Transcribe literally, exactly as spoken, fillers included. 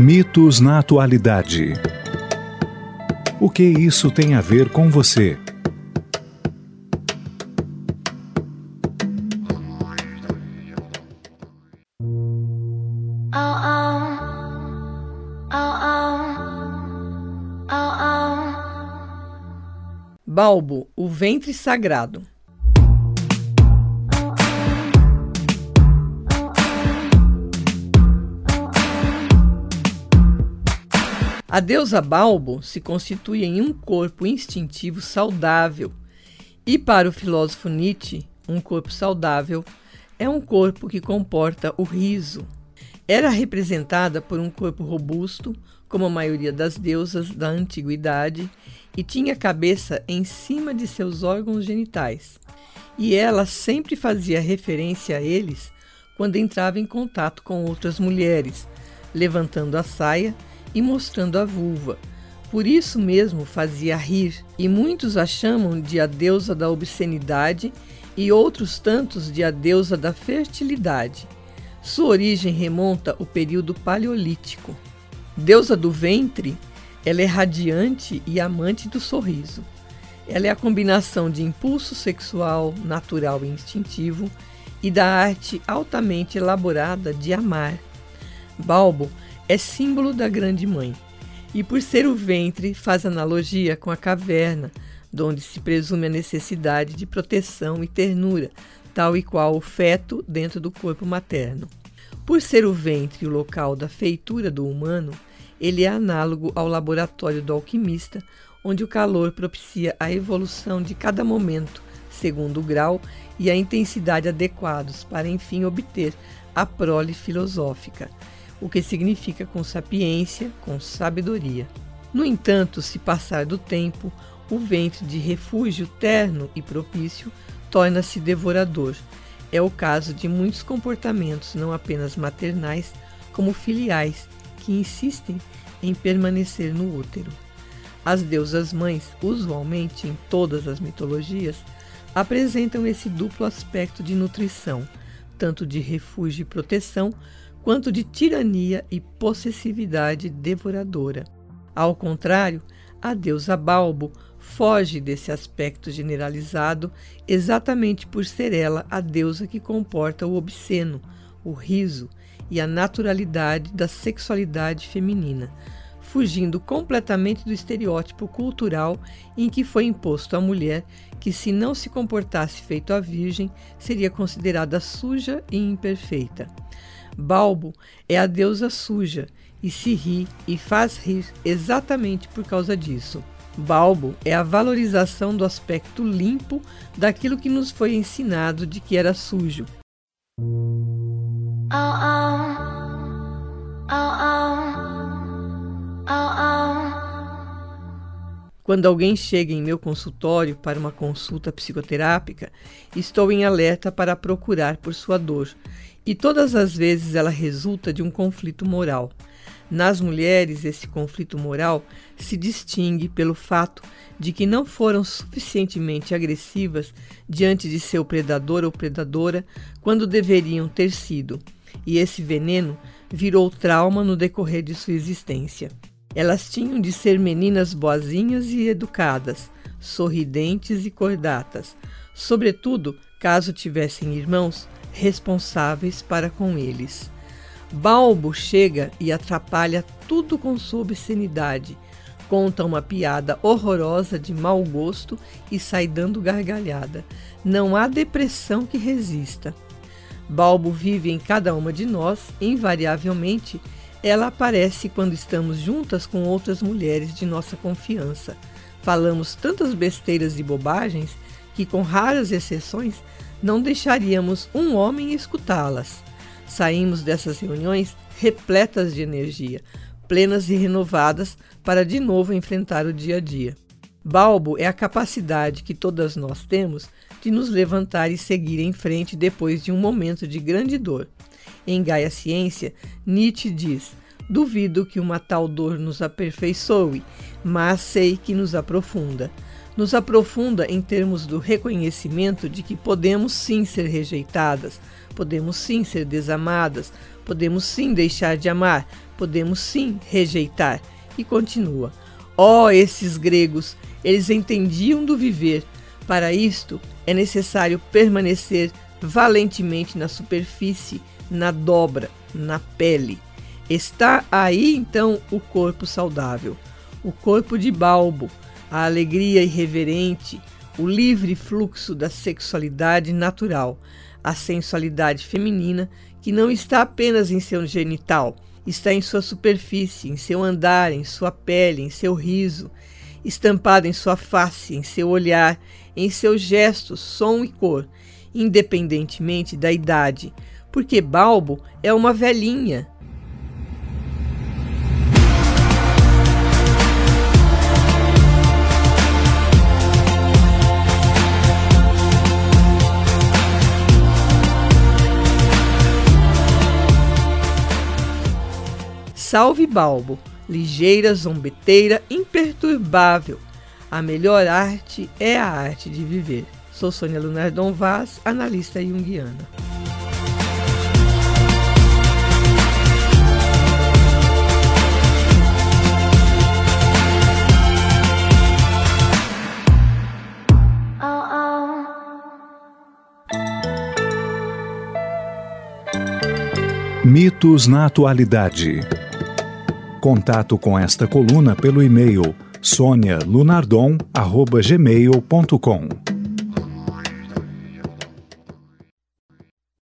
Mitos na atualidade. O que isso tem a ver com você? Balbo, o ventre sagrado. A deusa Balbo se constitui em um corpo instintivo saudável, e para o filósofo Nietzsche, um corpo saudável é um corpo que comporta o riso. Era representada por um corpo robusto, como a maioria das deusas da antiguidade, e tinha a cabeça em cima de seus órgãos genitais. E ela sempre fazia referência a eles quando entrava em contato com outras mulheres, levantando a saia e mostrando a vulva. Por isso mesmo fazia rir, e muitos a chamam de a deusa da obscenidade e outros tantos de a deusa da fertilidade. Sua origem remonta ao período paleolítico. Deusa do ventre, ela é radiante e amante do sorriso. Ela é a combinação de impulso sexual, natural e instintivo, e da arte altamente elaborada de amar. Balbo é símbolo da grande mãe, e por ser o ventre faz analogia com a caverna, donde se presume a necessidade de proteção e ternura, tal e qual o feto dentro do corpo materno. Por ser o ventre o local da feitura do humano, ele é análogo ao laboratório do alquimista, onde o calor propicia a evolução de cada momento, segundo o grau e a intensidade adequados, para enfim obter a prole filosófica, o que significa com sapiência, com sabedoria. No entanto, se passar do tempo, o ventre de refúgio terno e propício torna-se devorador. É o caso de muitos comportamentos, não apenas maternais, como filiais, que insistem em permanecer no útero. As deusas mães, usualmente em todas as mitologias, apresentam esse duplo aspecto de nutrição, tanto de refúgio e proteção, quanto de tirania e possessividade devoradora. Ao contrário, a deusa Balbo foge desse aspecto generalizado exatamente por ser ela a deusa que comporta o obsceno, o riso e a naturalidade da sexualidade feminina, fugindo completamente do estereótipo cultural em que foi imposto à mulher que, se não se comportasse feito a virgem, seria considerada suja e imperfeita. Balbo é a deusa suja e se ri e faz rir exatamente por causa disso. Balbo é a valorização do aspecto limpo daquilo que nos foi ensinado de que era sujo. Oh, oh. Oh, oh. Oh, oh. Quando alguém chega em meu consultório para uma consulta psicoterápica, estou em alerta para procurar por sua dor, e todas as vezes ela resulta de um conflito moral. Nas mulheres, esse conflito moral se distingue pelo fato de que não foram suficientemente agressivas diante de seu predador ou predadora quando deveriam ter sido, e esse veneno virou trauma no decorrer de sua existência. Elas tinham de ser meninas boazinhas e educadas, sorridentes e cordatas, sobretudo, caso tivessem irmãos, responsáveis para com eles. Balbo chega e atrapalha tudo com sua obscenidade, conta uma piada horrorosa de mau gosto e sai dando gargalhada. Não há depressão que resista. Balbo vive em cada uma de nós, invariavelmente. Ela aparece quando estamos juntas com outras mulheres de nossa confiança. Falamos tantas besteiras e bobagens que, com raras exceções, não deixaríamos um homem escutá-las. Saímos dessas reuniões repletas de energia, plenas e renovadas para de novo enfrentar o dia a dia. Balbo é a capacidade que todas nós temos de nos levantar e seguir em frente depois de um momento de grande dor. Em Gaia Ciência, Nietzsche diz: duvido que uma tal dor nos aperfeiçoe, mas sei que nos aprofunda. Nos aprofunda em termos do reconhecimento de que podemos sim ser rejeitadas, Podemos sim ser desamadas, podemos sim deixar de amar, podemos sim rejeitar. E continua. Ó, oh, esses gregos, eles entendiam do viver. Para isto é necessário permanecer valentemente na superfície, na dobra, na pele. Está aí então o corpo saudável, o corpo de Balbo, a alegria irreverente, o livre fluxo da sexualidade natural, a sensualidade feminina que não está apenas em seu genital, está em sua superfície, em seu andar, em sua pele, em seu riso, estampada em sua face, em seu olhar, em seus gestos, som e cor, independentemente da idade, porque Balbo é uma velhinha. Salve Balbo, ligeira, zombeteira, imperturbável. A melhor arte é a arte de viver. Sou Sônia Lunardon Vaz, analista junguiana. Mitos na atualidade. Contato com esta coluna pelo e-mail sonia lunardon arroba gmail ponto com.